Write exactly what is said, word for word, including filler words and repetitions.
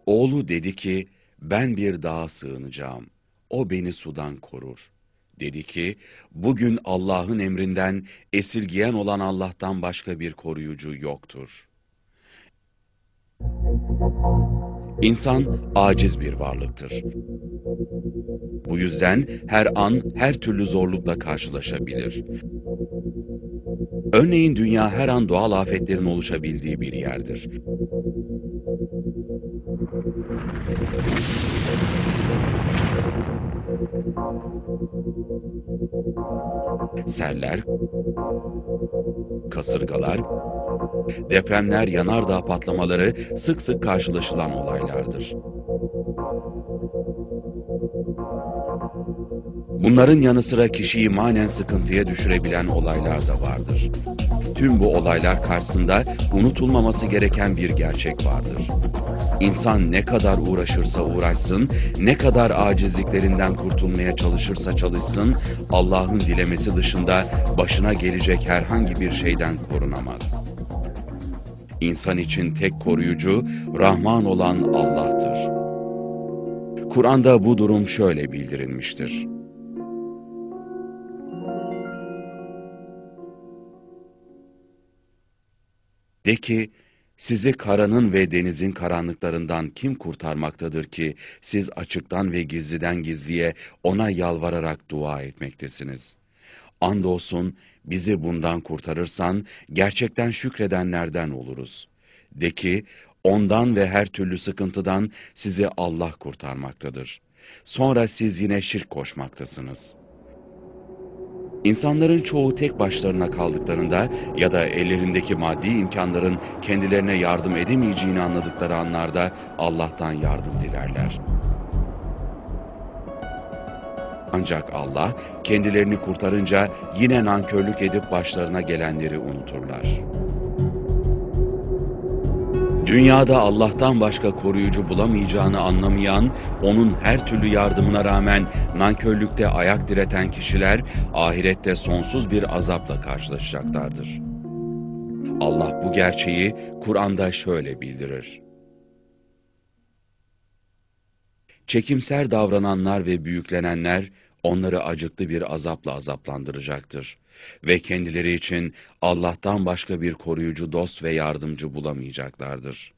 Oğlu dedi ki, ben bir dağa sığınacağım. O beni sudan korur. Dedi ki, bugün Allah'ın emrinden esirgiyen olan Allah'tan başka bir koruyucu yoktur. İnsan aciz bir varlıktır. Bu yüzden her an her türlü zorlukla karşılaşabilir. Örneğin dünya her an doğal afetlerin oluşabildiği bir yerdir. Seller, kasırgalar, depremler, yanardağ patlamaları sık sık karşılaşılan olaylardır. Bunların yanı sıra kişiyi manen sıkıntıya düşürebilen olaylar da vardır. Tüm bu olaylar karşısında unutulmaması gereken bir gerçek vardır. İnsan ne kadar uğraşırsa uğraşsın, ne kadar acizliklerinden kurtulmaya çalışırsa çalışsın, Allah'ın dilemesi dışında başına gelecek herhangi bir şeyden korunamaz. İnsan için tek koruyucu, Rahman olan Allah'tır. Kur'an'da bu durum şöyle bildirilmiştir. De ki, sizi karanın ve denizin karanlıklarından kim kurtarmaktadır ki siz açıktan ve gizliden gizliye ona yalvararak dua etmektesiniz? Andolsun bizi bundan kurtarırsan gerçekten şükredenlerden oluruz. De ki, ondan ve her türlü sıkıntıdan sizi Allah kurtarmaktadır. Sonra siz yine şirk koşmaktasınız. İnsanların çoğu tek başlarına kaldıklarında ya da ellerindeki maddi imkanların kendilerine yardım edemeyeceğini anladıkları anlarda Allah'tan yardım dilerler. Ancak Allah kendilerini kurtarınca yine nankörlük edip başlarına gelenleri unuturlar. Dünyada Allah'tan başka koruyucu bulamayacağını anlamayan, onun her türlü yardımına rağmen nankörlükte ayak direten kişiler, ahirette sonsuz bir azapla karşılaşacaklardır. Allah bu gerçeği Kur'an'da şöyle bildirir. Çekimser davrananlar ve büyüklenenler, onları acıklı bir azapla azaplandıracaktır. Ve kendileri için Allah'tan başka bir koruyucu dost ve yardımcı bulamayacaklardır.